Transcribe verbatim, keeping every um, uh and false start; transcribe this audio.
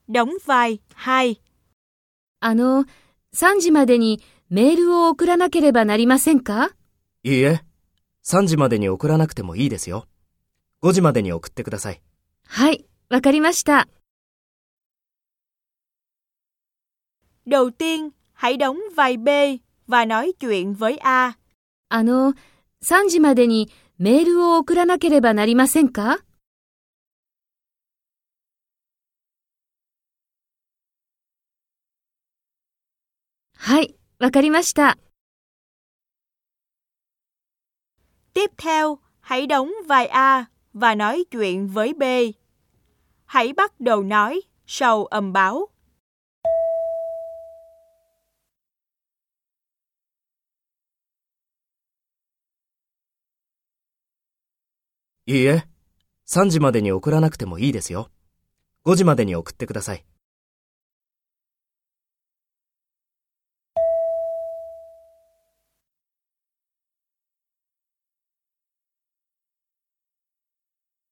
đóng vai hai. あの、さんじまでにメールを送らなければなりませんか？ いいえ、さんじまでに送らなくてもいいですよ。ごじまでに送ってください。 はい、わかりました。 Đầu tiên, hãy đóng vai B và nói chuyện với A. あの、さんじまでにメールを送らなければなりませんか？はい、わかりました。 Tiếp theo, hãy đóng vai A và nói chuyện với B. Hãy bắt đầu nói sau âm báo. いいえ、さんじまでに送らなくてもいいですよ。ごじまでに送ってください。